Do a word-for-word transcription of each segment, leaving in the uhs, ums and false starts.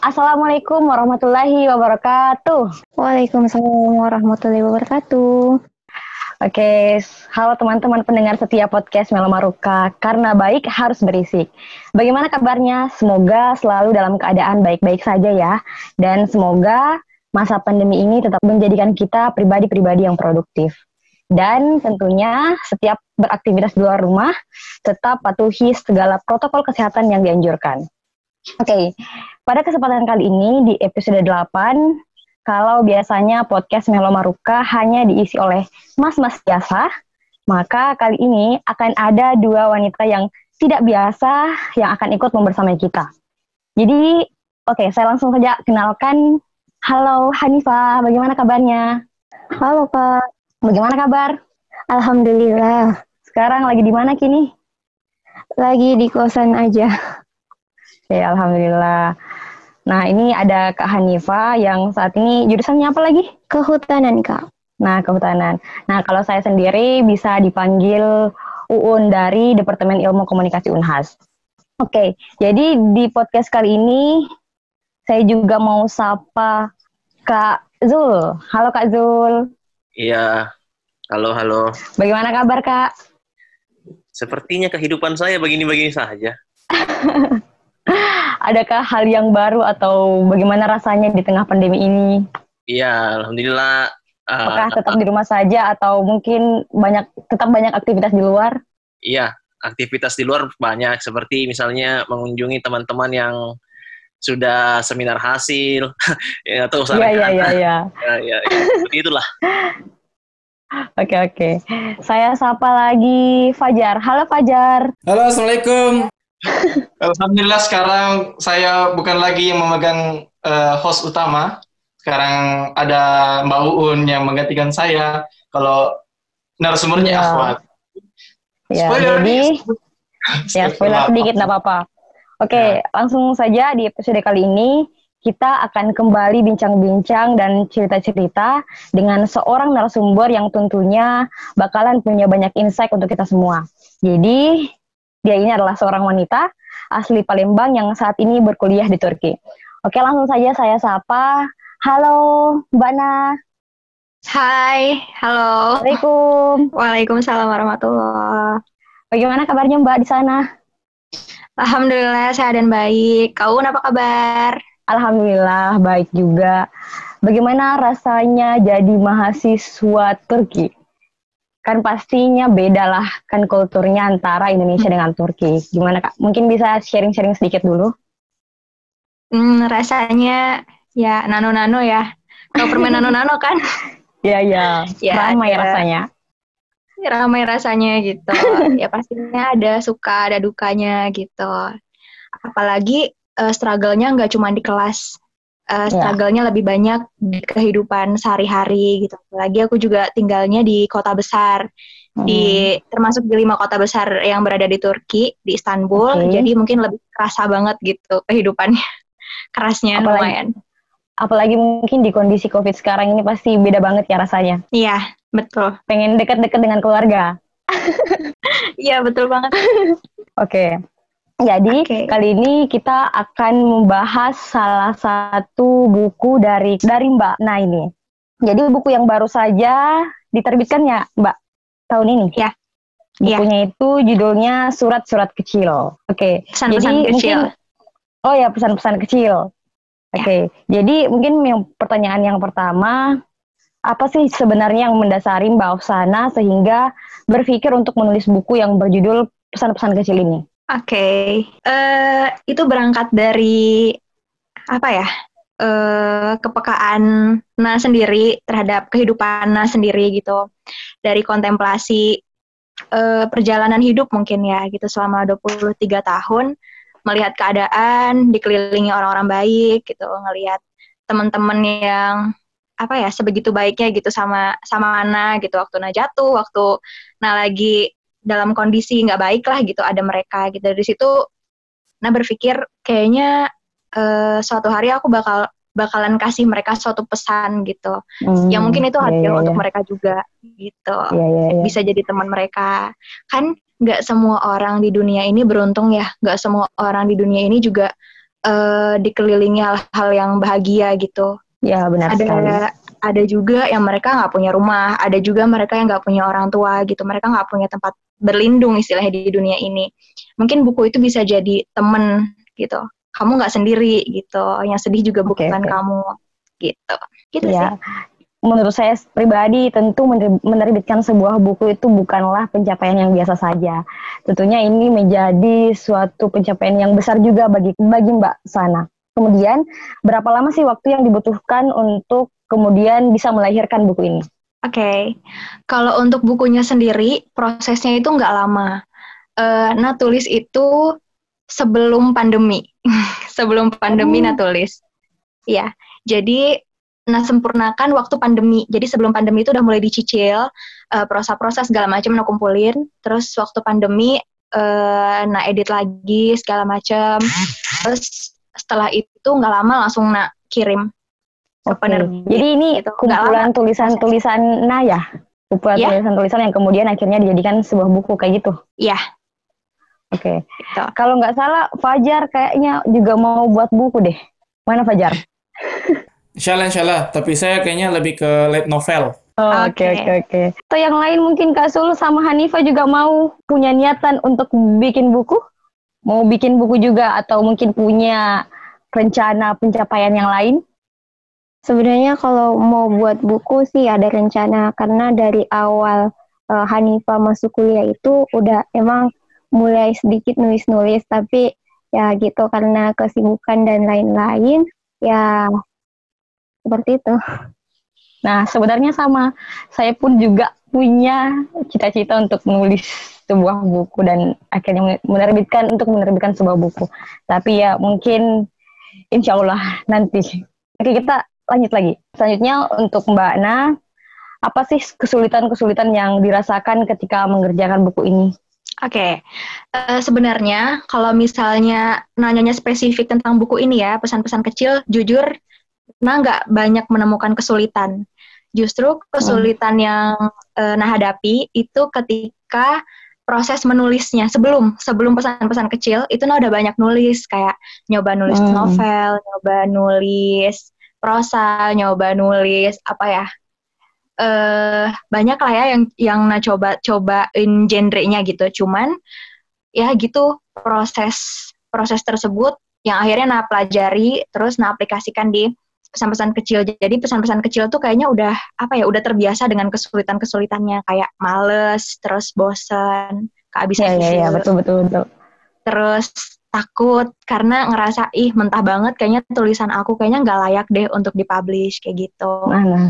Assalamualaikum warahmatullahi wabarakatuh. Waalaikumsalam warahmatullahi wabarakatuh. Oke, halo teman-teman pendengar setia podcast Melo Maruka. Karena baik harus berisik. Bagaimana kabarnya? Semoga selalu dalam keadaan baik-baik saja ya. Dan semoga masa pandemi ini tetap menjadikan kita pribadi-pribadi yang produktif. Dan tentunya setiap beraktivitas di luar rumah tetap patuhi segala protokol kesehatan yang dianjurkan. Oke, pada kesempatan kali ini di episode delapan, kalau biasanya podcast Melo Maruka hanya diisi oleh mas-mas biasa, maka kali ini akan ada dua wanita yang tidak biasa yang akan ikut membersamai kita. Jadi, oke, saya langsung saja kenalkan. Halo Hanifah, bagaimana kabarnya? Halo Kak. Bagaimana kabar? Alhamdulillah. Sekarang lagi di mana kini? Lagi di kosan aja. Oke, alhamdulillah. Nah, ini ada Kak Hanifah yang saat ini jurusannya apa lagi? Kehutanan, Kak. Nah, kehutanan. Nah, kalau saya sendiri bisa dipanggil Uun dari Departemen Ilmu Komunikasi Unhas. Oke, jadi di podcast kali ini saya juga mau sapa Kak Zul. Halo Kak Zul. Iya, halo halo. Bagaimana kabar Kak? Sepertinya kehidupan saya begini-begini saja. Adakah hal yang baru atau bagaimana rasanya di tengah pandemi ini? Iya, alhamdulillah. Uh, Apakah tetap di rumah saja atau mungkin banyak tetap banyak aktivitas di luar? Iya, aktivitas di luar banyak, seperti misalnya mengunjungi teman-teman yang sudah seminar hasil ya, atau usaha. Iya iya iya iya. Ya, ya, ya. Seperti itulah. Oke oke. Saya sapa lagi Fajar. Halo Fajar. Halo, assalamualaikum. Alhamdulillah sekarang saya bukan lagi yang memegang uh, host utama. Sekarang ada Mbak Uun yang menggantikan saya. Kalau narasumbernya ya. Akhwat. Ya, Spoiler jadi nih. ya spoiler sedikit nggak apa-apa. Oke, Ya. langsung saja di episode kali ini kita akan kembali bincang-bincang dan cerita-cerita dengan seorang narasumber yang tentunya bakalan punya banyak insight untuk kita semua. Jadi dia ini adalah seorang wanita asli Palembang yang saat ini berkuliah di Turki. Oke, langsung saja saya sapa. Halo, Mbak Na. Hai, halo. Assalamualaikum. Waalaikumsalam warahmatullahi. Bagaimana kabarnya Mbak di sana? Alhamdulillah sehat dan baik. Kau apa kabar? Alhamdulillah baik juga. Bagaimana rasanya jadi mahasiswa Turki? Kan pastinya beda lah kan kulturnya antara Indonesia hmm. dengan Turki. Gimana Kak? Mungkin bisa sharing-sharing sedikit dulu? Hmm, rasanya ya nano-nano ya. Kalau permen nano-nano kan? Iya, iya. Ya, ramai ya, rasanya. Ramai rasanya gitu. Ya pastinya ada suka, ada dukanya gitu. Apalagi uh, struggle-nya nggak cuma di kelas. Uh, struggle-nya ya. Lebih banyak di kehidupan sehari-hari gitu. Apalagi aku juga tinggalnya di kota besar, hmm. di termasuk di lima kota besar yang berada di Turki, di Istanbul. Okay. Jadi mungkin lebih kerasa banget gitu kehidupannya, kerasnya apalagi, lumayan. Apalagi mungkin di kondisi COVID sekarang ini pasti beda banget ya rasanya. Iya, betul. Pengen dekat-dekat dengan keluarga. Iya, betul banget. Oke. Okay. Jadi okay. kali ini kita akan membahas salah satu buku dari dari Mbak Nah ini. Jadi buku yang baru saja diterbitkan ya Mbak tahun ini. Ya. Bukunya ya. Itu judulnya Surat-Surat Kecil. Oke. Okay. Pesan-pesan Jadi kecil. Mungkin, oh ya pesan-pesan kecil. Oke. Okay. Ya. Jadi mungkin yang pertanyaan yang pertama, apa sih sebenarnya yang mendasari Mbak Oksana sehingga berpikir untuk menulis buku yang berjudul Pesan-pesan Kecil ini? Oke, okay. uh, itu berangkat dari apa ya, uh, kepekaan Na sendiri terhadap kehidupan Na sendiri gitu, dari kontemplasi uh, perjalanan hidup mungkin ya gitu selama dua puluh tiga tahun, melihat keadaan, dikelilingi orang-orang baik gitu, ngelihat teman-teman yang apa ya sebegitu baiknya gitu sama sama Na gitu, waktu Na jatuh, waktu Na lagi dalam kondisi nggak baik lah gitu, ada mereka gitu. Dari situ Nah berpikir kayaknya uh, suatu hari aku bakal bakalan kasih mereka suatu pesan gitu, hmm, yang mungkin itu adil yeah, yeah, untuk yeah. mereka juga gitu, yeah, yeah, yeah. bisa jadi teman mereka. Kan nggak semua orang di dunia ini beruntung ya, nggak semua orang di dunia ini juga uh, dikelilingi hal-hal yang bahagia gitu. Ya, benar ada sekali. Ada juga yang mereka nggak punya rumah, ada juga mereka yang nggak punya orang tua gitu, mereka nggak punya tempat berlindung istilahnya di dunia ini. Mungkin buku itu bisa jadi temen gitu, kamu nggak sendiri gitu, yang sedih juga Oke, bukan oke. kamu gitu, gitu Ya, sih. menurut saya pribadi tentu mener- menerbitkan sebuah buku itu bukanlah pencapaian yang biasa saja. Tentunya ini menjadi suatu pencapaian yang besar juga bagi bagi Mbak Sana. Kemudian, berapa lama sih waktu yang dibutuhkan untuk kemudian bisa melahirkan buku ini? Oke, okay. Kalau untuk bukunya sendiri, prosesnya itu nggak lama. Uh, nah, tulis itu sebelum pandemi. sebelum pandemi, Oh. nah tulis. Iya, jadi nah sempurnakan waktu pandemi. Jadi sebelum pandemi itu udah mulai dicicil, uh, proses-proses segala macam nah kumpulin. Terus waktu pandemi, uh, nah edit lagi segala macam. Terus setelah itu nggak lama langsung nak kirim ke Oke, penerbit. jadi ini gitu. kumpulan tulisan-tulisan nah ya? Kumpulan Ya. tulisan-tulisan yang kemudian akhirnya dijadikan sebuah buku kayak gitu? Iya. Oke, Gitu. kalau nggak salah Fajar kayaknya juga mau buat buku deh. Mana Fajar? Insyaallah, insyaallah. Tapi saya kayaknya lebih ke light novel. Oh, oke Oke. oke oke. Atau yang lain mungkin Kak Sul sama Hanifah juga mau punya niatan untuk bikin buku? Mau bikin buku juga atau mungkin punya rencana pencapaian yang lain? Sebenarnya kalau mau buat buku sih ada rencana, karena dari awal uh, Hanifah masuk kuliah itu udah emang mulai sedikit nulis-nulis, tapi ya gitu karena kesibukan dan lain-lain ya seperti itu. Nah, sebenarnya sama. Saya pun juga punya cita-cita untuk menulis sebuah buku dan akhirnya menerbitkan untuk menerbitkan sebuah buku. Tapi ya mungkin insya Allah nanti. Oke, kita lanjut lagi. Selanjutnya untuk Mbak Na, apa sih kesulitan-kesulitan yang dirasakan ketika mengerjakan buku ini? Oke, okay. uh, sebenarnya kalau misalnya nanyanya spesifik tentang buku ini ya, pesan-pesan kecil, jujur, nah nggak banyak menemukan kesulitan. Justru kesulitan hmm. yang uh, nah hadapi itu ketika proses menulisnya. Sebelum sebelum pesan-pesan kecil, itu nah udah banyak nulis, kayak nyoba nulis hmm. novel, nyoba nulis prosa, nyoba nulis apa ya, uh, banyak lah ya yang yang nah coba cobain genrenya gitu. Cuman ya gitu proses proses tersebut yang akhirnya nah pelajari terus nah aplikasikan di pesan-pesan kecil. Jadi pesan-pesan kecil tuh kayaknya udah apa ya, udah terbiasa dengan kesulitan-kesulitannya, kayak males, terus bosen, kehabisan ide. Ya, ya, ya, betul betul betul. Terus takut karena ngerasa ih mentah banget kayaknya tulisan aku kayaknya nggak layak deh untuk dipublish kayak gitu. Nah, nah.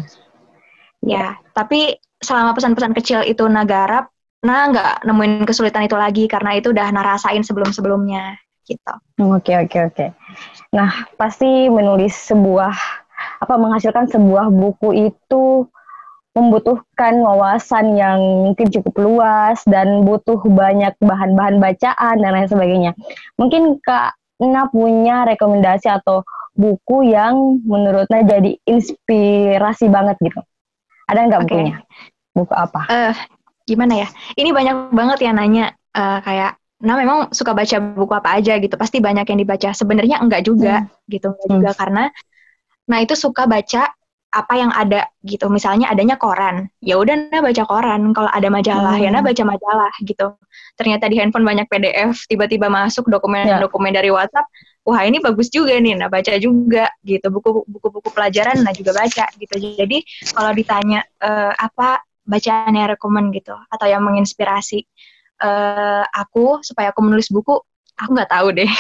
Ya, tapi selama pesan-pesan kecil itu nagarap, nah nggak nemuin kesulitan itu lagi karena itu udah narasain sebelum-sebelumnya gitu. Oke oke oke. Nah, pasti menulis sebuah apa menghasilkan sebuah buku itu membutuhkan wawasan yang mungkin cukup luas dan butuh banyak bahan-bahan bacaan dan lain sebagainya. Mungkin Kak Na punya rekomendasi atau buku yang menurutnya jadi inspirasi banget gitu. Ada nggak okay. bukunya? Buku apa? Uh, gimana ya? Ini banyak banget yang nanya uh, kayak, nah memang suka baca buku apa aja gitu. Pasti banyak yang dibaca. Sebenarnya enggak juga hmm. gitu, enggak hmm. juga karena, nah itu suka baca apa yang ada gitu. Misalnya adanya koran, ya udah nah baca koran. Kalau ada majalah, hmm. ya nah baca majalah gitu. Ternyata di handphone banyak P D F, tiba-tiba masuk dokumen-dokumen ya. Dari WhatsApp. Wah ini bagus juga nih, nah baca juga gitu. Buku-buku pelajaran, nah juga baca gitu. Jadi kalau ditanya uh, apa bacaan yang rekomen gitu atau yang menginspirasi uh, aku supaya aku menulis buku, aku nggak tahu deh.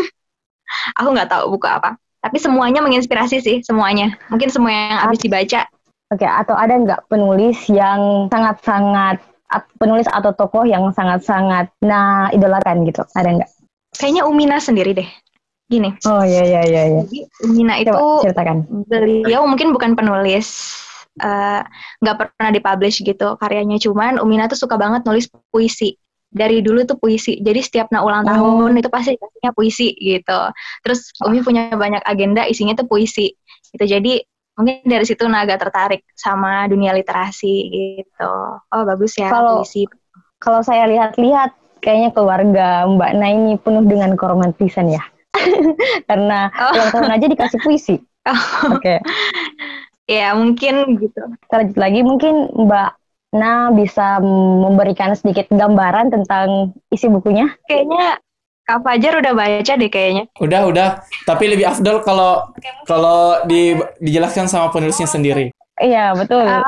Aku nggak tahu buku apa. Tapi semuanya menginspirasi sih, semuanya. Mungkin semua yang habis dibaca. Oke, okay, atau ada nggak penulis yang sangat-sangat, penulis atau tokoh yang sangat-sangat nah idolakan gitu? Ada nggak? Kayaknya Umina sendiri deh. Gini. Oh iya iya iya. iya. Jadi Umina itu, coba ceritakan. Beliau mungkin bukan penulis, nggak uh, pernah dipublish gitu karyanya. Cuman Umina tuh suka banget nulis puisi. Dari dulu tuh puisi, jadi setiap nak ulang tahun oh. itu pasti kasihnya puisi gitu. Terus Umi punya banyak agenda isinya tuh puisi gitu. Jadi mungkin dari situ nah agak tertarik sama dunia literasi gitu. Oh bagus ya kalau, puisi. Kalau saya lihat-lihat kayaknya keluarga Mbak Na ini penuh dengan keromantisan ya. Karena Oh. ulang tahun aja dikasih puisi. Oh. Oke. Ya mungkin gitu. Kita lanjut lagi, mungkin Mbak Na bisa memberikan sedikit gambaran tentang isi bukunya. Kayaknya Kak Fajar udah baca deh kayaknya. Udah, udah. Tapi lebih afdol kalau kalau di, dijelaskan sama penulisnya sendiri. Iya, betul. Ah.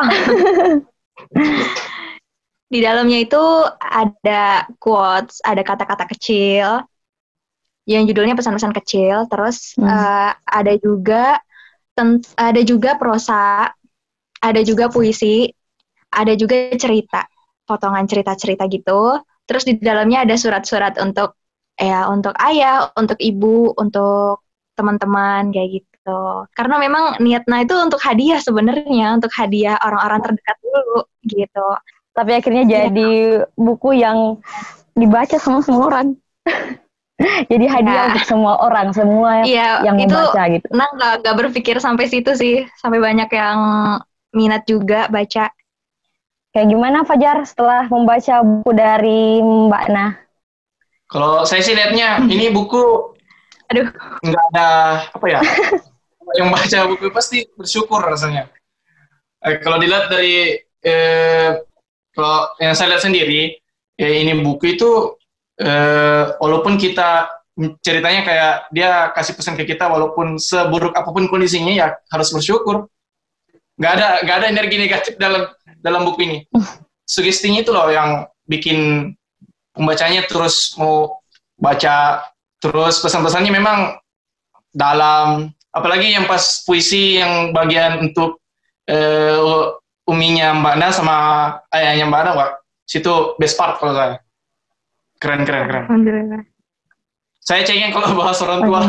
Di dalamnya itu ada quotes, ada kata-kata kecil yang judulnya pesan-pesan kecil. Terus Hmm. eh, ada juga ten- ada juga prosa, ada juga puisi, ada juga cerita, potongan cerita-cerita gitu. Terus di dalamnya ada surat-surat untuk ya untuk ayah, untuk ibu, untuk teman-teman kayak gitu. Karena memang niatnya itu untuk hadiah sebenarnya, untuk hadiah orang-orang terdekat dulu gitu. Tapi akhirnya jadi buku yang dibaca sama semua orang. Jadi hadiah Ya. untuk semua orang, semua Iya, yang itu membaca gitu. nah nggak nggak berpikir sampai situ sih, sampai banyak yang minat juga baca. Kayak gimana Fajar setelah membaca buku dari Mbak Nah? Kalau saya sih lihatnya ini buku Aduh, nggak ada apa ya, yang baca buku pasti bersyukur rasanya. Eh, kalau dilihat dari eh, kalau yang saya lihat sendiri, ya ini buku itu eh, walaupun kita ceritanya kayak dia kasih pesan ke kita, walaupun seburuk apapun kondisinya ya harus bersyukur. Nggak ada nggak ada energi negatif dalam dalam buku ini. Sugestinya itu loh yang bikin pembacanya terus mau baca. Terus pesan-pesannya memang dalam, apalagi yang pas puisi yang bagian untuk uh, uminya Mbak Na sama ayahnya Mbak Na, Wak. Situ best part kalau saya. Keren, keren, keren. alhamdulillah. Saya cengeng kalau bahas orang tua.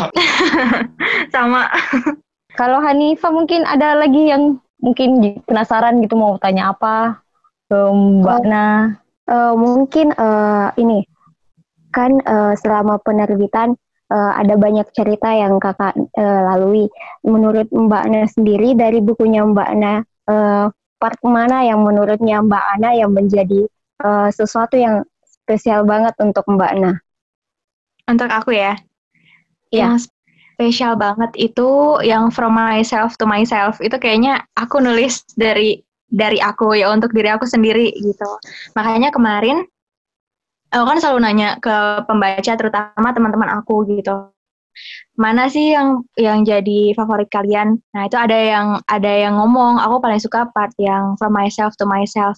Sama. Kalau Hanifah mungkin ada lagi yang mungkin penasaran gitu mau tanya apa ke Mbak Oh. Nah. Eh, mungkin eh, ini kan eh, selama penerbitan eh, ada banyak cerita yang kakak eh, lalui. Menurut Mbak Ana sendiri dari bukunya Mbak Ana, eh, part mana yang menurutnya Mbak Ana yang menjadi eh, sesuatu yang spesial banget untuk Mbak Ana? Untuk aku ya, Iya. yang spesial banget itu yang from myself to myself. Itu kayaknya aku nulis dari dari aku ya, untuk diri aku sendiri gitu. Makanya kemarin aku kan selalu nanya ke pembaca, terutama teman-teman aku gitu, mana sih yang yang jadi favorit kalian? Nah itu ada yang ada yang ngomong aku paling suka part yang from myself to myself.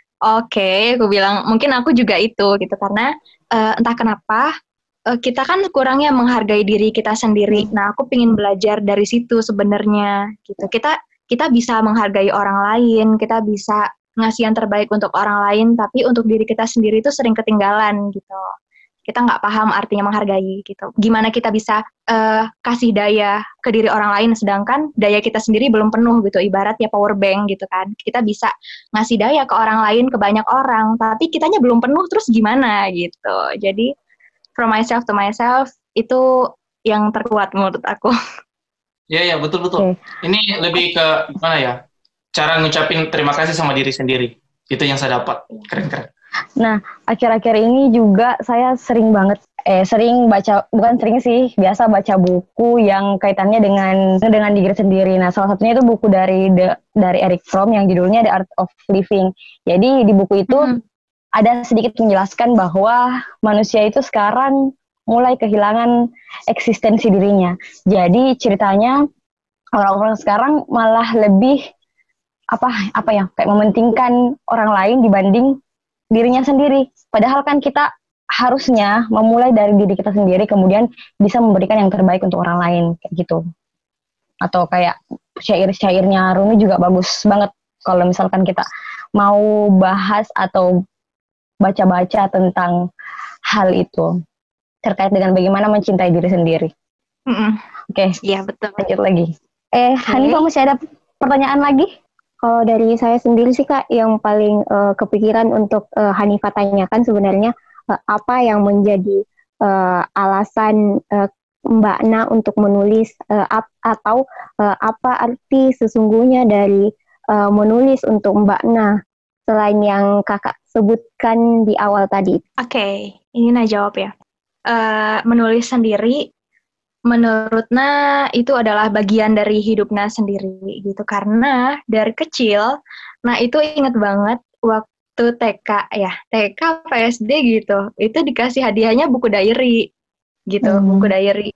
Oke, aku bilang mungkin aku juga itu gitu, karena eh, entah kenapa eh, kita kan kurangnya menghargai diri kita sendiri. Nah aku pingin belajar dari situ sebenarnya gitu. Kita kita bisa menghargai orang lain, kita bisa ngasih yang terbaik untuk orang lain, tapi untuk diri kita sendiri itu sering ketinggalan gitu. Kita nggak paham artinya menghargai gitu. Gimana kita bisa uh, kasih daya ke diri orang lain, sedangkan daya kita sendiri belum penuh gitu. Ibarat ya power bank gitu kan. Kita bisa ngasih daya ke orang lain, ke banyak orang, tapi kitanya belum penuh, terus gimana gitu. Jadi from myself to myself itu yang terkuat menurut aku. Iya, iya, betul-betul. Okay. Ini lebih ke gimana ya? Cara ngucapin terima kasih sama diri sendiri. Itu yang saya dapat. Keren-keren. Nah, akhir-akhir ini juga saya sering banget, eh sering baca, bukan sering sih, biasa baca buku yang kaitannya dengan dengan diri sendiri. Nah, salah satunya itu buku dari The, dari Eric Fromm yang judulnya The Art of Living. Jadi di buku itu hmm. ada sedikit menjelaskan bahwa manusia itu sekarang mulai kehilangan eksistensi dirinya. Jadi ceritanya orang-orang sekarang malah lebih apa apa ya kayak mementingkan orang lain dibanding dirinya sendiri. Padahal kan kita harusnya memulai dari diri kita sendiri, kemudian bisa memberikan yang terbaik untuk orang lain kayak gitu. Atau kayak syair-syairnya Rumi juga bagus banget kalau misalkan kita mau bahas atau baca-baca tentang hal itu terkait dengan bagaimana mencintai diri sendiri. Mm-mm. Oke, Iya betul. lanjut lagi. Eh, Oke. Hanifah masih ada pertanyaan lagi? Kalau dari saya sendiri sih Kak, yang paling uh, kepikiran untuk uh, Hanifah tanyakan sebenarnya uh, apa yang menjadi uh, alasan uh, Mbak Na untuk menulis uh, ap, atau uh, apa arti sesungguhnya dari uh, menulis untuk Mbak Na selain yang Kakak sebutkan di awal tadi. Oke, okay. Ini nah jawab ya. Uh, menulis sendiri menurut Na itu adalah bagian dari hidup Na sendiri gitu. Karena dari kecil Na itu inget banget waktu T K ya, T K P S D gitu. Itu dikasih hadiahnya buku diary gitu, hmm. buku diary.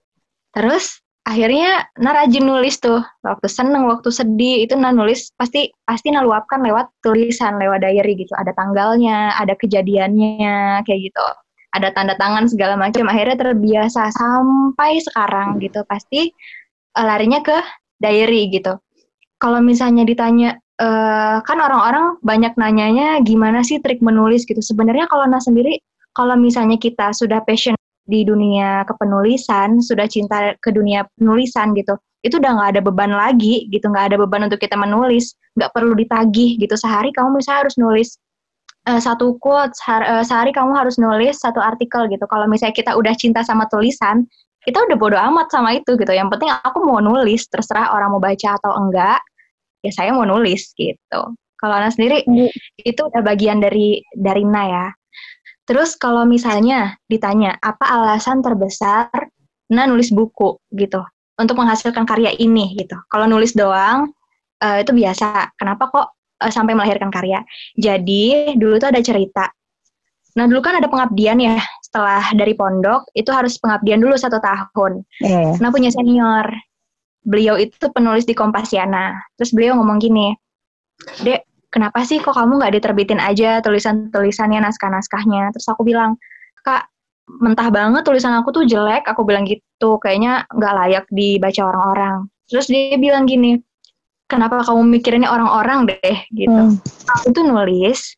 Terus akhirnya Na rajin nulis tuh. Waktu seneng, waktu sedih itu Na nulis pasti pasti Na luapkan lewat tulisan, lewat diary gitu. Ada tanggalnya, ada kejadiannya kayak gitu. Ada tanda tangan segala macam, akhirnya terbiasa sampai sekarang gitu, pasti uh, larinya ke diary gitu. Kalau misalnya ditanya, uh, kan orang-orang banyak nanyanya gimana sih trik menulis gitu. Sebenarnya kalau Na sendiri, kalau misalnya kita sudah passion di dunia kepenulisan, sudah cinta ke dunia penulisan gitu, itu udah nggak ada beban lagi gitu, nggak ada beban untuk kita menulis, nggak perlu ditagih gitu. Sehari kamu misalnya harus nulis Uh, satu quote, sehari, uh, sehari kamu harus nulis satu artikel gitu. Kalau misalnya kita udah cinta sama tulisan, kita udah bodo amat sama itu gitu. Yang penting aku mau nulis, terserah orang mau baca atau enggak, ya saya mau nulis gitu. Kalau Ana sendiri, mm. itu udah bagian dari dari Na ya. Terus kalau misalnya ditanya, apa alasan terbesar Na nulis buku gitu, untuk menghasilkan karya ini gitu. Kalau nulis doang, uh, itu biasa. Kenapa kok sampai melahirkan karya. Jadi dulu tuh ada cerita. Nah dulu kan ada pengabdian ya, setelah dari pondok itu harus pengabdian dulu satu tahun. Yeah. Nah punya senior, beliau itu penulis di Kompasiana. Terus beliau ngomong gini, Dek, kenapa sih kok kamu nggak diterbitin aja tulisan-tulisannya, naskah-naskahnya? Terus aku bilang, Kak, mentah banget tulisan aku tuh jelek. Aku bilang gitu, kayaknya nggak layak dibaca orang-orang. Terus dia bilang gini, kenapa kamu mikirinnya orang-orang deh gitu. Hmm. Aku tuh nulis,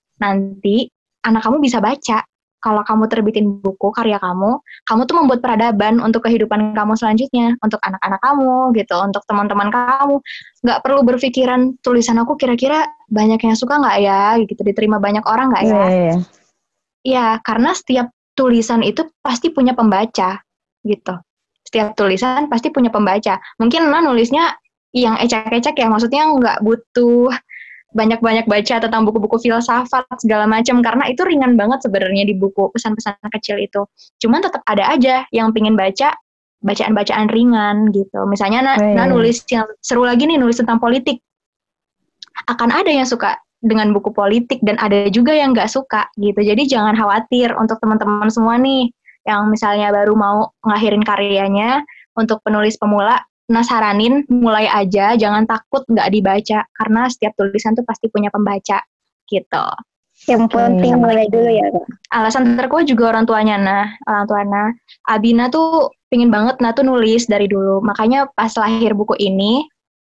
nanti anak kamu bisa baca. Kalau kamu terbitin buku karya kamu, kamu tuh membuat peradaban untuk kehidupan kamu selanjutnya, untuk anak-anak kamu gitu, untuk teman-teman kamu. Nggak perlu berpikiran tulisan aku kira-kira banyak yang suka nggak ya, gitu, diterima banyak orang nggak ya. Iya, yeah, yeah. yeah, karena setiap tulisan itu pasti punya pembaca gitu. Setiap tulisan pasti punya pembaca. Mungkin Nah nulisnya yang ecek-ecek ya, maksudnya nggak butuh banyak-banyak baca tentang buku-buku filsafat segala macam, karena itu ringan banget sebenarnya di buku pesan-pesan kecil itu. Cuman tetap ada aja yang pingin baca bacaan-bacaan ringan gitu. Misalnya Nah, hmm. nah nulis yang seru lagi nih, nulis tentang politik. Akan ada yang suka dengan buku politik dan ada juga yang nggak suka gitu. Jadi jangan khawatir untuk teman-teman semua nih yang misalnya baru mau ngakhirin karyanya, untuk penulis pemula, Nah saranin mulai aja, jangan takut nggak dibaca, karena setiap tulisan tuh pasti punya pembaca, gitu. Yang penting hmm. mulai dulu ya, Kak. Alasan terkuat juga orang tuanya, Nah, orang tua Nah. Abina tuh pingin banget Nah tuh nulis dari dulu, makanya pas lahir buku ini,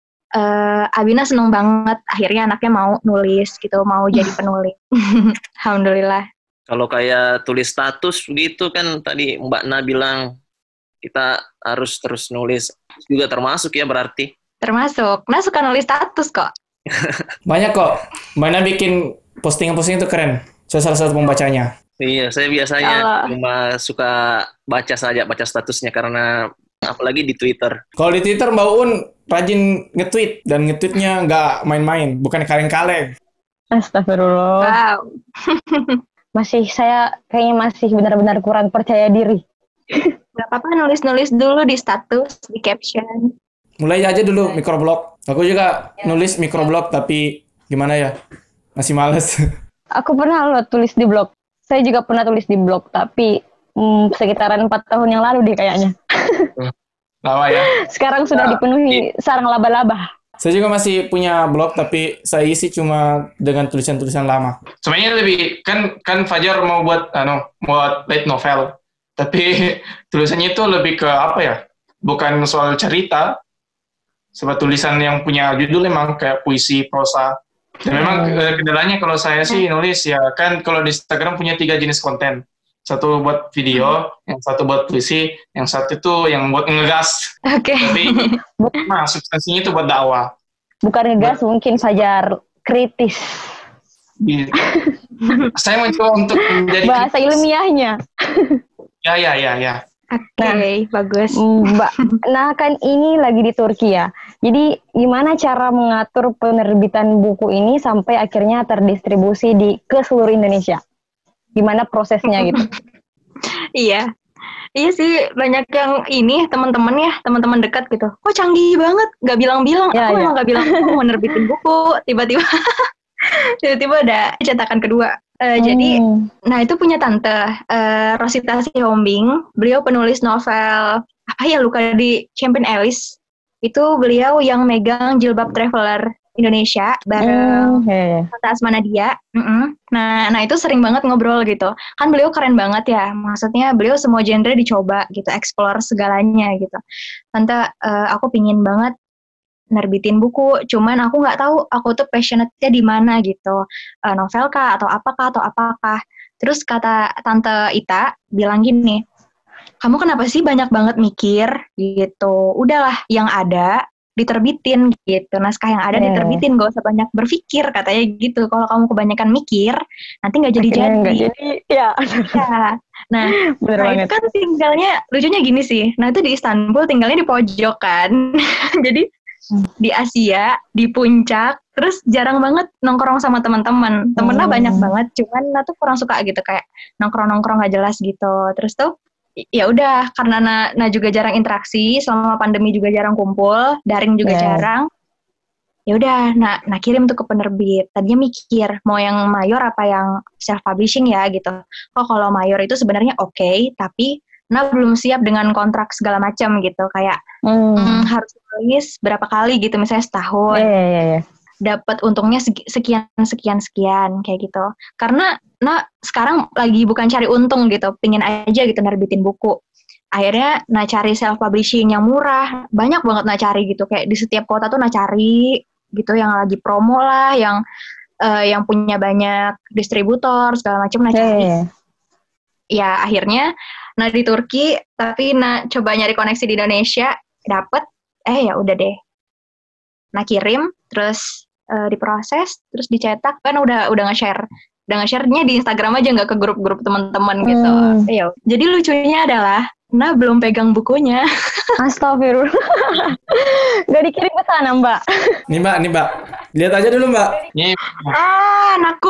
uh, Abina seneng banget, akhirnya anaknya mau nulis gitu, mau jadi penulis. Alhamdulillah. Kalau kayak tulis status gitu kan, tadi Mbak Nah bilang, kita harus terus nulis, juga termasuk ya berarti? Termasuk. Nah suka nulis status kok. Banyak kok. Mbak Nah bikin postingan-postingan itu keren. Saya salah satu pembacanya. Iya, saya biasanya Allah. cuma suka baca saja, baca statusnya, karena apalagi di Twitter. Kalau di Twitter Mbak Un rajin nge-tweet, dan nge-tweetnya nggak main-main, bukan kaleng-kaleng. Astagfirullah. Wow. Masih, saya kayaknya masih benar-benar kurang percaya diri. Gak apa-apa, nulis-nulis dulu di status, di caption. Mulai aja dulu microblog. Aku juga nulis microblog, tapi gimana ya, masih males. Aku pernah loh tulis di blog. Saya juga pernah tulis di blog, tapi hmm, sekitaran empat tahun yang lalu deh kayaknya. Lama ya? Sekarang sudah nah, dipenuhi sarang laba-laba. Saya juga masih punya blog, tapi saya isi cuma dengan tulisan-tulisan lama. Sebenarnya lebih, kan kan Fajar mau buat, ano, buat light novel. Tapi tulisannya itu lebih ke apa ya? Bukan soal cerita, sebab tulisan yang punya judul memang kayak puisi, prosa. Dan memang hmm. kendalanya kalau saya sih nulis ya kan, kalau di Instagram punya tiga jenis konten. Satu buat video, hmm. yang satu buat puisi, yang satu itu yang buat ngegas. Oke. Okay. Tapi nah, substansinya itu buat dakwah. Bukan ngegas, buat, mungkin Fajar kritis. Saya mencoba untuk menjadi bahasa kritis. Ilmiahnya. Ya, ya, ya, ya. Oke, okay, nah, bagus. Mbak, nah kan ini lagi di Turki ya. Jadi gimana cara mengatur penerbitan buku ini sampai akhirnya terdistribusi di ke seluruh Indonesia? Gimana prosesnya gitu? Iya, Iya sih, banyak yang ini teman-teman ya, teman-teman dekat gitu. Kok canggih banget, nggak bilang-bilang. Ya, aku ya. emang nggak bilang aku mau nerbitin buku, tiba-tiba, tiba-tiba ada cetakan kedua. Uh, Hmm. Jadi, nah itu punya tante uh, Rosita Sihombing. Beliau penulis novel apa ya luka di Champion Alice. Itu beliau yang megang Jilbab Traveler Indonesia bareng Hmm, ya, ya. Tante Asma Nadia. Mm-mm. Nah, nah itu sering banget ngobrol gitu. Kan beliau keren banget ya. Maksudnya beliau semua genre dicoba gitu, explore segalanya gitu. Tante, uh, aku pingin banget nerbitin buku, cuman aku nggak tahu aku tuh passionate-nya di mana gitu. Uh, novel kah atau apakah atau apakah. Terus kata Tante Ita bilang gini, kamu kenapa sih banyak banget mikir gitu? Udahlah, yang ada diterbitin gitu. Naskah yang ada Yeah. diterbitin, gak usah banyak berpikir katanya gitu. Kalau kamu kebanyakan mikir, nanti nggak jadi-jadi. Akhirnya nggak jadi, ya. Ya. Nah, Bener nah banget. itu kan tinggalnya lucunya gini sih. Nah itu di Istanbul tinggalnya di pojok kan. Jadi di Asia, di puncak, terus jarang banget nongkrong sama teman-teman. Temennya Hmm. banyak banget, cuman nah tuh kurang suka gitu kayak nongkrong-nongkrong gak jelas gitu. Terus tuh ya udah karena na, na juga jarang interaksi selama pandemi juga jarang kumpul, daring juga Yeah. jarang. Ya udah, nah, nah kirim tuh ke penerbit. Tadinya mikir mau yang mayor apa yang self publishing ya gitu. Kok kalau mayor itu sebenarnya oke, okay, tapi nah belum siap dengan kontrak segala macam gitu. Kayak Hmm. hmm, harus tulis berapa kali gitu, misalnya setahun. Iya, iya, iya. Dapat untungnya sekian sekian sekian kayak gitu. Karena nah sekarang lagi bukan cari untung gitu, pingin aja gitu nerbitin buku. Akhirnya nah cari self publishing yang murah, banyak banget nah cari gitu, kayak di setiap kota tuh nah cari gitu yang lagi promo lah, yang uh, yang punya banyak distributor segala macam nah Iya, cari. iya. Ya akhirnya nah di Turki, tapi nah coba nyari koneksi di Indonesia, dapet, eh ya udah deh. Nah kirim, terus uh, diproses, terus dicetak, kan udah udah nge-share. Udah nge-share-nya di Instagram aja, nggak ke grup-grup teman-teman gitu. Hmm. Ya, jadi lucunya adalah, nah belum pegang bukunya. Astagfirullah. Gak dikirim ke sana, Mbak. Nih Mbak, nih Mbak. Lihat aja dulu Mbak. Ini Ah, anakku.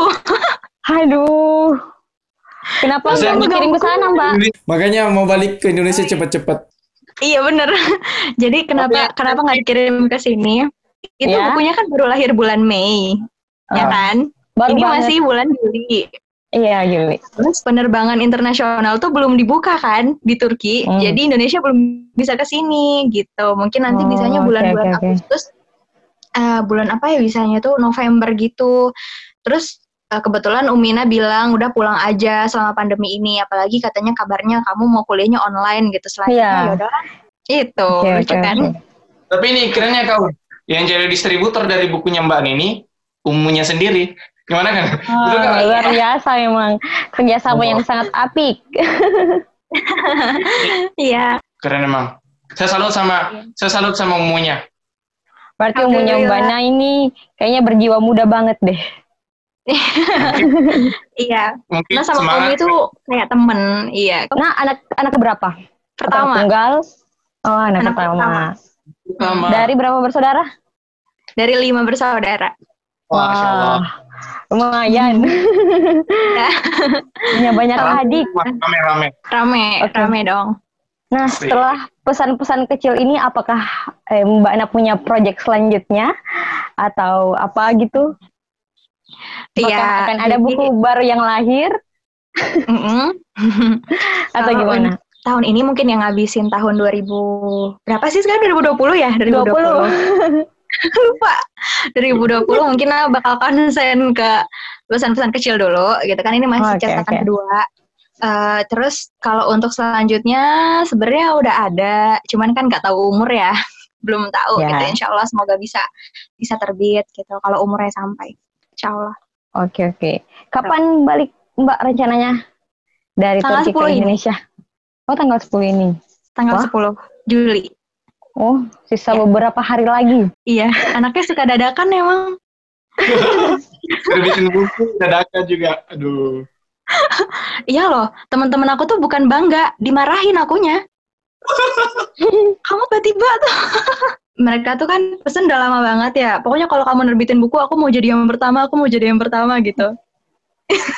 Aduh. Kenapa Saya nggak dikirim ke sana, Mbak? Makanya mau balik ke Indonesia cepet-cepet. Iya bener. Jadi kenapa kenapa nggak dikirim ke sini? Itu Ya. bukunya kan baru lahir bulan Mei, ya Ah. kan? Baru Ini banget. masih bulan Juli. Iya, Juli. Terus penerbangan internasional tuh belum dibuka kan di Turki. Hmm. Jadi Indonesia belum bisa ke sini gitu. Mungkin nanti Oh, bisanya oke, bulan-bulan oke, oke. Agustus. eh, bulan apa ya bisanya tuh November gitu. Terus eh, kebetulan Umina bilang udah pulang aja selama pandemi ini. Apalagi katanya kabarnya kamu mau kuliahnya online gitu. Selanjutnya Iya. ya udah. Itu Oke, lucu oke, kan? oke. Tapi ini kerennya kau, yang jadi distributor dari bukunya Mbak Nini, umunya sendiri. Gimana kan? Oh, Betul kan? luar biasa memang. Kerjasama Oh. yang sangat apik. Iya. Keren emang. Saya salut sama, saya salut sama umunya. Berarti umurnya Alhamdulillah. Mbak Na ini kayaknya berjiwa muda banget deh. Iya. Mungkin Nah sama semangat. Umi itu kayak temen. Iya. Nah, anak anak keberapa? Pertama. Anak tunggal? Oh, anak, Anak pertama. pertama. Sama. Dari berapa bersaudara? Dari lima bersaudara. Wah, Masya Allah. Lumayan. Ya. Punya banyak adik. Rame-rame. Rame, Oke. rame dong. Nah, setelah pesan-pesan kecil ini, apakah eh, Mbak Na punya proyek selanjutnya? Atau apa gitu? Apakah Iya. akan ada jadi- buku baru yang lahir? Mm-mm. Atau Kalau gimana? Tahun ini mungkin yang ngabisin tahun dua ribu berapa sih sekarang dua ribu dua puluh ya? dua ribu dua puluh. Lupa. dua ribu dua puluh mungkin lah bakal konsen ke pesan-pesan kecil dulu gitu kan, ini masih Oke, cetakan oke. kedua. Eh, terus kalau untuk selanjutnya sebenarnya udah ada, cuman kan nggak tahu umur ya, belum tahu Ya. gitu. Insya Allah semoga bisa bisa terbit gitu kalau umurnya sampai. Insya Allah. Oke, oke. Kapan balik Mbak rencananya dari Tanggal Turki ke sepuluh ini. Indonesia? Oh, tanggal sepuluh ini. Tanggal Wah. sepuluh Juli. Oh, sisa Ya. beberapa hari lagi. Iya, anaknya suka dadakan emang. Terbitin buku, dadakan juga. Aduh. Iya loh, teman-teman aku tuh bukan bangga, dimarahin akunya. Kamu tiba-tiba tuh. Mereka tuh kan pesen udah lama banget ya. Pokoknya kalau kamu nerbitin buku, aku mau jadi yang pertama, aku mau jadi yang pertama gitu.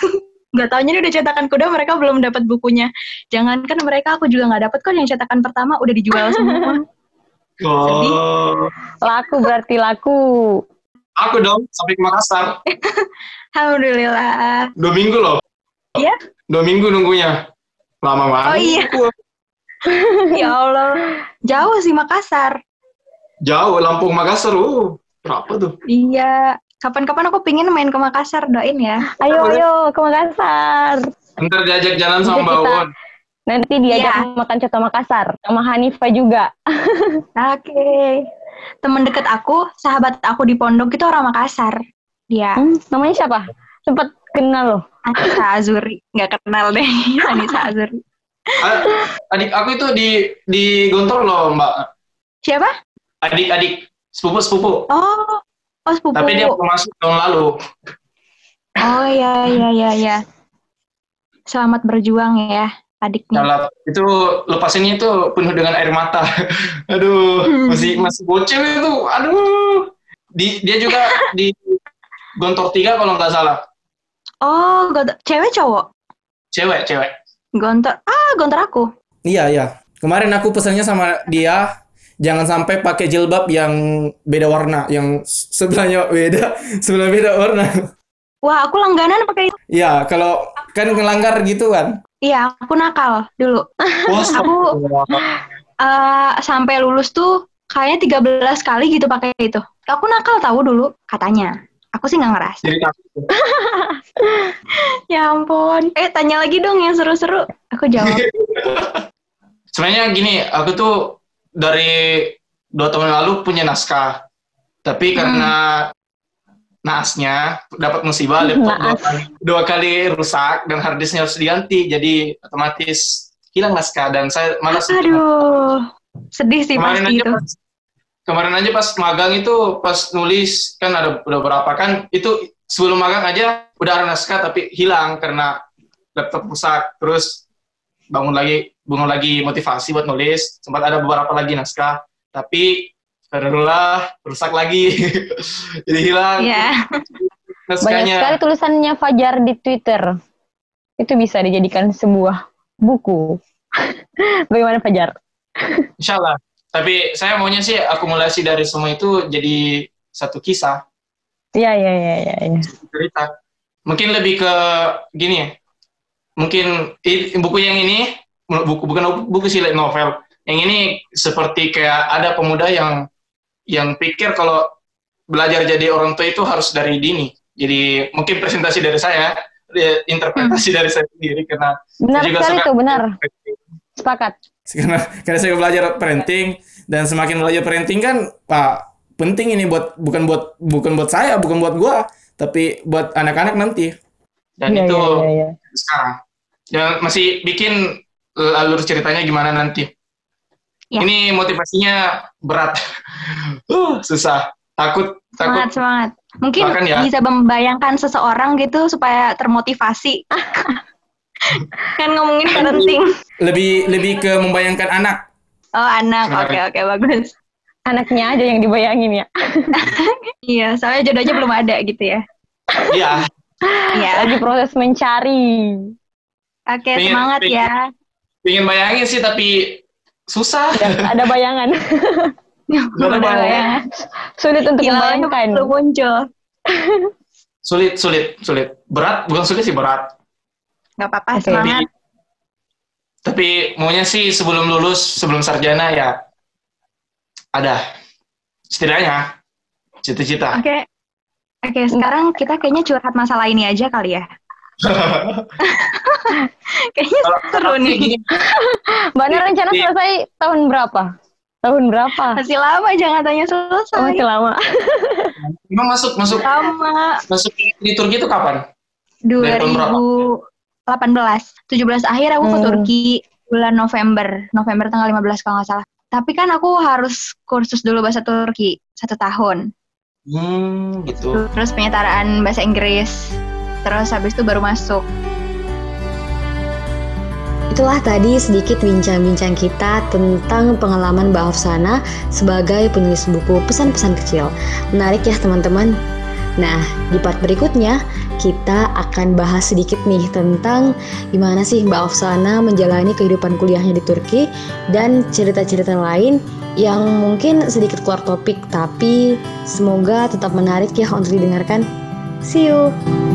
Nggak taunya nih udah cetakan kedua mereka belum dapat bukunya. Jangankan mereka, aku juga nggak dapat kok yang cetakan pertama udah dijual semua. Sedih. Oh, Laku berarti laku. aku dong sampai ke Makassar. Alhamdulillah. Dua minggu loh. Iya? Dua minggu nunggunya. Lama banget. Oh iya. Ya Allah. Jauh sih Makassar. Jauh, Lampung Makassar. Uh, berapa tuh? Iya. Kapan-kapan aku pingin main ke Makassar, doain ya. Ayo, ayo ke Makassar. Ntar diajak jalan sama Bisa Mbak kita- Uon. Nanti diajak Iya. makan coto Makassar sama Hanifah juga. Oke. Temen deket aku, sahabat aku di pondok itu orang Makassar. Dia Hmm, namanya siapa? Sempat kenal loh. Anissa Azuri. Nggak kenal deh, Anissa Azuri. A- Adik aku itu di di Gontor loh, Mbak. Siapa? Adik-adik sepupu-sepupu. Oh, oh sepupu. Tapi dia belum masuk tahun lalu. Oh iya iya iya iya. Selamat berjuang ya adiknya. Kalau itu lepasinnya itu penuh dengan air mata. Aduh, masih masih bocil itu. Aduh. Di, dia juga di Gontor tiga kalau nggak salah. Oh, gontor. Cewek cowok? Cewek, cewek. Gontor. Ah, gontor aku. Iya, iya. Kemarin aku pesannya sama dia, jangan sampai pakai jilbab yang beda warna, yang sebelahnya beda, sebelah beda warna. Wah, aku langganan pakai itu. Iya, kalau kan ngelanggar gitu kan. Iya, aku nakal dulu. Wah, Aku eh, sampai lulus tuh kayaknya tiga belas kali gitu pakai itu. Aku nakal tahu dulu katanya. Aku sih nggak ngerasa. jadi takut. Ya ampun. Eh, tanya lagi dong yang seru-seru. Aku jawab. Sebenarnya gini, aku tuh dari dua tahun lalu punya naskah. Tapi karena naasnya dapat musibah, laptop dua Naas. kali, dua kali rusak dan harddisknya harus diganti, jadi otomatis hilang naskah dan saya malas. untuk- Aduh. Sedih sih Kemarin pasti aja itu. pas kemarin aja pas magang itu pas nulis kan ada udah berapa kan itu sebelum magang aja udah ada naskah tapi hilang karena laptop rusak. Terus bangun lagi bangun lagi motivasi buat nulis, sempat ada beberapa lagi naskah tapi alhamdulillah rusak lagi. Jadi hilang Iya. Banyak naskahnya. sekali tulisannya Fajar di Twitter. Itu bisa dijadikan sebuah buku. Bagaimana Fajar? Insya Allah. Tapi saya maunya sih akumulasi dari semua itu jadi satu kisah, Iya, iya, iya, iya. Ya. cerita. Mungkin lebih ke gini ya. Mungkin i- buku yang ini buku bukan buku sih, novel. Yang ini seperti kayak ada pemuda yang yang pikir kalau belajar jadi orang tua itu harus dari dini. Jadi mungkin presentasi dari saya, eh, interpretasi dari saya sendiri karena Benar saya juga sekali suka- tuh, benar. Sepakat. Karena karena saya belajar parenting dan semakin belajar parenting kan, Pak, penting ini buat bukan buat bukan buat saya, bukan buat gua, tapi buat anak-anak nanti. dan Iya, itu iya, iya, iya. sekarang. Dan masih bikin alur ceritanya gimana nanti. Ya. Ini motivasinya berat. uh, susah. Takut, takut. Semangat, semangat. Mungkin Bahkan ya. bisa membayangkan seseorang gitu supaya termotivasi. Kan ngomongin parenting. Lebih lebih ke membayangkan anak. Oh, anak. Sebenarnya. Oke, oke, bagus. Anaknya aja yang dibayangin ya. Iya, soalnya jodohnya belum ada gitu ya. Iya. Iya. Lagi proses mencari. Oke, Pengen- semangat pengen- ya. Pengen bayangin sih tapi susah. Ada bayangan. Belum Udah ada. ya. Sulit untuk Hilalnya membayangkan. belum muncul. Sulit, sulit, sulit. Berat, bukan sulit sih, berat. Gak apa-apa, Oke. semangat. Tapi maunya sih sebelum lulus, sebelum sarjana ya ada. Setidaknya cita-cita. Oke. Oke, sekarang kita kayaknya curhat masalah ini aja kali ya. Kayaknya Kalau- seru kalau nih. gini, Mbak Nar rencana Iya. selesai tahun berapa? Tahun berapa? Masih lama, jangan tanya Oh, selesai. masih lama. Emang masuk masuk Lama. masuk di Turki itu kapan? dua tahun berapa? ribu delapan belas. tujuh belas akhir aku ke Hmm. Turki bulan November. November tanggal lima belas kalau nggak salah. Tapi kan aku harus kursus dulu bahasa Turki satu tahun. Hmm, gitu. Terus penyetaraan bahasa Inggris. Terus habis itu baru masuk. Itulah tadi sedikit bincang-bincang kita tentang pengalaman Mbak Hafsana sebagai penulis buku pesan-pesan kecil. Menarik ya teman-teman? Nah, di part berikutnya kita akan bahas sedikit nih tentang gimana sih Mbak Ofsana menjalani kehidupan kuliahnya di Turki dan cerita-cerita lain yang mungkin sedikit keluar topik, tapi semoga tetap menarik ya untuk didengarkan. See you!